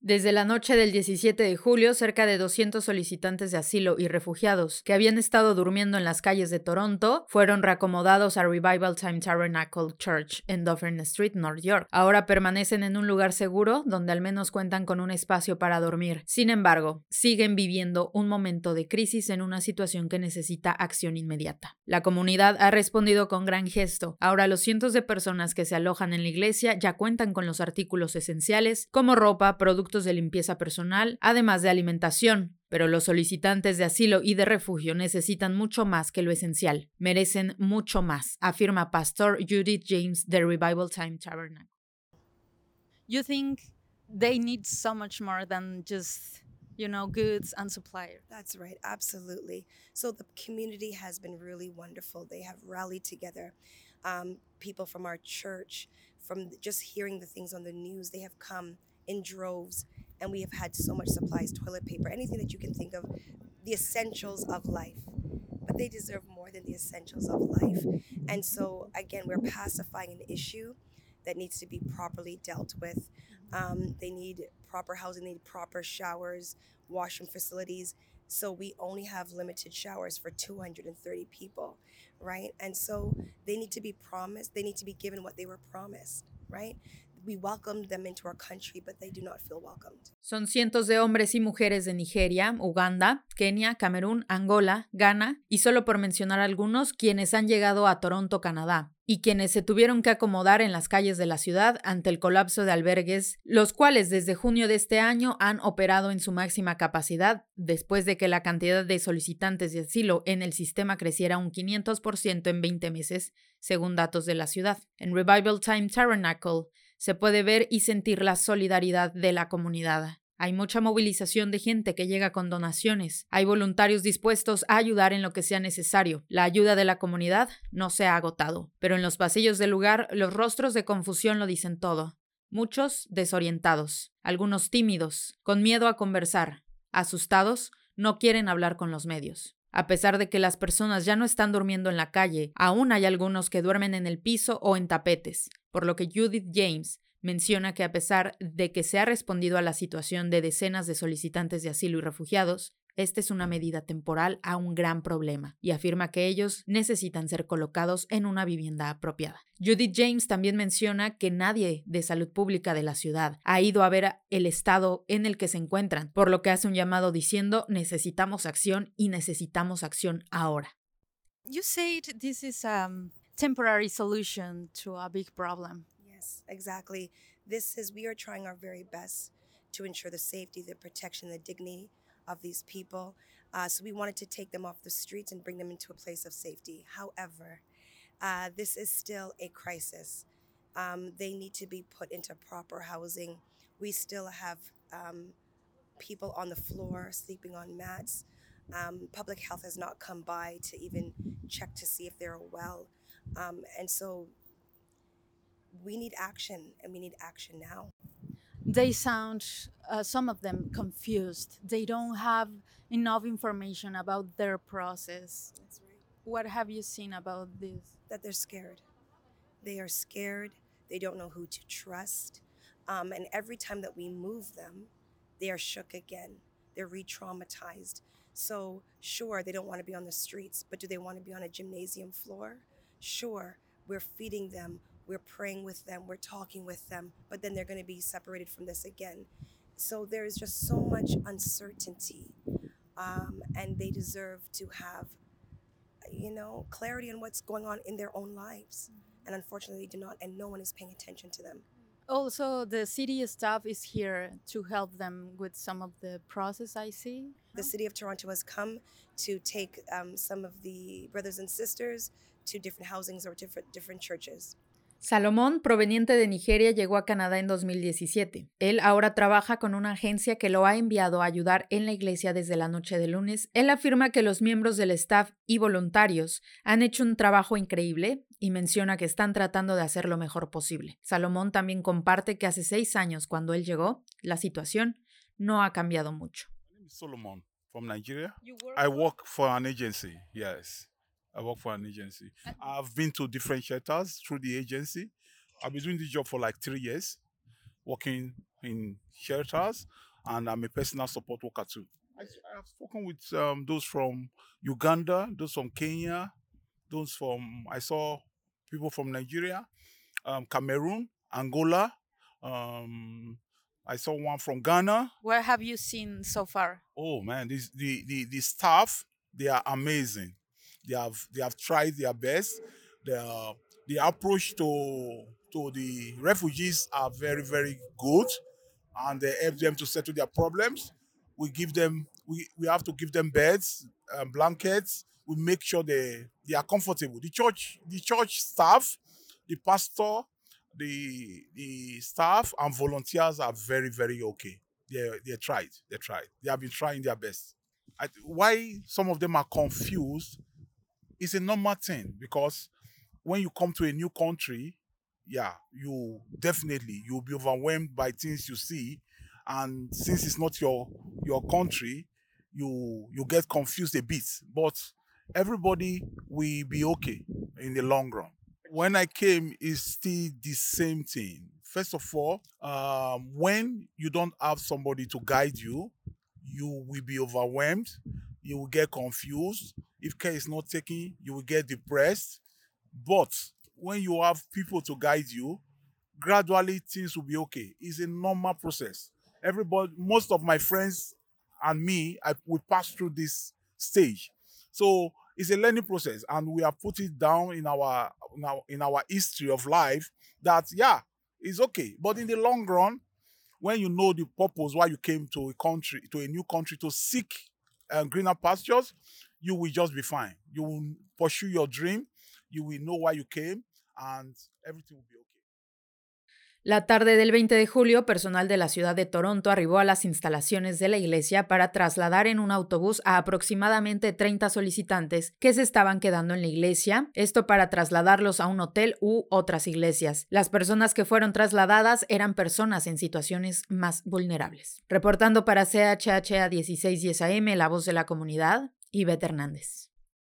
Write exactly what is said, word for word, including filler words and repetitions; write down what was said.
Desde la noche del diecisiete de julio, cerca de doscientos solicitantes de asilo y refugiados que habían estado durmiendo en las calles de Toronto fueron reacomodados a Revival Time Tabernacle Church en Dufferin Street, North York. Ahora permanecen en un lugar seguro donde al menos cuentan con un espacio para dormir. Sin embargo, siguen viviendo un momento de crisis en una situación que necesita acción inmediata. La comunidad ha respondido con gran gesto. Ahora los cientos de personas que se alojan en la iglesia ya cuentan con los artículos esenciales como ropa, productos de limpieza personal, además de alimentación. Pero los solicitantes de asilo y de refugio necesitan mucho más que lo esencial. Merecen mucho más, afirma Pastor Judith James de Revival Time Tabernacle. You think they need so much more than just, you know, goods and supplies? That's right, absolutely. So the community has been really wonderful. They have rallied together. Um, people from our church, from just hearing the things on the news, they have come in droves, and we have had so much supplies, toilet paper, anything that you can think of, the essentials of life. But they deserve more than the essentials of life. And so, again, we're pacifying an issue that needs to be properly dealt with. Um, they need proper housing, they need proper showers, washroom facilities. So we only have limited showers for two hundred thirty people, right? And so they need to be promised, they need to be given what they were promised, right? We welcomed them into our country, but they do not feel welcomed. Son cientos de hombres y mujeres de Nigeria, Uganda, Kenia, Camerún, Angola, Ghana y solo por mencionar algunos quienes han llegado a Toronto, Canadá, y quienes se tuvieron que acomodar en las calles de la ciudad ante el colapso de albergues, los cuales desde junio de este año han operado en su máxima capacidad después de que la cantidad de solicitantes de asilo en el sistema creciera un quinientos por ciento en veinte meses, según datos de la ciudad. En Revival Time Tabernacle se puede ver y sentir la solidaridad de la comunidad. Hay mucha movilización de gente que llega con donaciones. Hay voluntarios dispuestos a ayudar en lo que sea necesario. La ayuda de la comunidad no se ha agotado. Pero en los pasillos del lugar, los rostros de confusión lo dicen todo. Muchos desorientados, algunos tímidos, con miedo a conversar, asustados, no quieren hablar con los medios. A pesar de que las personas ya no están durmiendo en la calle, aún hay algunos que duermen en el piso o en tapetes, por lo que Judith James menciona que a pesar de que se ha respondido a la situación de decenas de solicitantes de asilo y refugiados, esta es una medida temporal a un gran problema y afirma que ellos necesitan ser colocados en una vivienda apropiada. Judith James también menciona que nadie de salud pública de la ciudad ha ido a ver el estado en el que se encuentran, por lo que hace un llamado diciendo necesitamos acción y necesitamos acción ahora. You said this is a um, temporary solution to a big problem. Yes, exactly. This is, we are trying our very best to ensure the safety, the protection, the dignity of these people. Uh, so we wanted to take them off the streets and bring them into a place of safety. However, uh, this is still a crisis. Um, they need to be put into proper housing. We still have um, people on the floor sleeping on mats. Um, public health has not come by to even check to see if they're well. Um, and so we need action, and we need action now. They sound, uh, some of them, confused. They don't have enough information about their process. That's right. What have you seen about this? That they're scared. They are scared. They don't know who to trust. Um, and every time that we move them, they are shook again. They're re-traumatized. So sure, they don't want to be on the streets, but do they want to be on a gymnasium floor? Sure, we're feeding them. We're praying with them, we're talking with them, but then they're going to be separated from this again. So there is just so much uncertainty, um, and they deserve to have, you know, clarity on what's going on in their own lives. And unfortunately, they do not, and no one is paying attention to them. Also, the city staff is here to help them with some of the process, I see. The city of Toronto has come to take um, some of the brothers and sisters to different housings or different different churches. Salomón, proveniente de Nigeria, llegó a Canadá en dos mil diecisiete. Él ahora trabaja con una agencia que lo ha enviado a ayudar en la iglesia desde la noche de lunes. Él afirma que los miembros del staff y voluntarios han hecho un trabajo increíble y menciona que están tratando de hacer lo mejor posible. Salomón también comparte que hace seis años, cuando él llegó, la situación no ha cambiado mucho. My name is Solomon from Nigeria. You work I work for an agency, yes. I work for an agency. I've been to different shelters through the agency. I've been doing this job for like three years. working in shelters, and I'm a personal support worker too. I, I have spoken with um, those from Uganda, those from Kenya, those from, I saw people from Nigeria, um, Cameroon, Angola. Um, I saw one from Ghana. Where have you seen so far? Oh man, this, the, the, the staff, they are amazing. They have they have tried their best. The the approach to to the refugees are very, very good, and they help them to settle their problems. We give them we, we have to give them beds, um, blankets. We make sure they, they are comfortable. The church the church staff, the pastor, the the staff and volunteers are very, very okay. They they tried. They tried. They have been trying their best. I, why some of them are confused is a normal thing, because when you come to a new country, yeah, you definitely you'll be overwhelmed by things you see, and since it's not your your country, you you get confused a bit. But everybody will be okay in the long run. When I came, it's still the same thing. First of all, um, when you don't have somebody to guide you, you will be overwhelmed. You will get confused. If care is not taken, you will get depressed. But when you have people to guide you, gradually things will be okay. It's a normal process. Everybody, most of my friends and me, I, we pass through this stage. So it's a learning process, and we have put it down in our, in our, in our history of life that, yeah, it's okay. But in the long run, when you know the purpose why you came to a country, to a new country to seek uh, greener pastures, you will just be fine. You will pursue your dream. You will know why you came, and everything will be okay. La tarde del veinte de julio, personal de la ciudad de Toronto arribó a las instalaciones de la iglesia para trasladar en un autobús a aproximadamente treinta solicitantes que se estaban quedando en la iglesia, esto para trasladarlos a un hotel u otras iglesias. Las personas que fueron trasladadas eran personas en situaciones más vulnerables. Reportando para C H H A dieciséis diez A M, La Voz de la Comunidad, Ivette Hernández.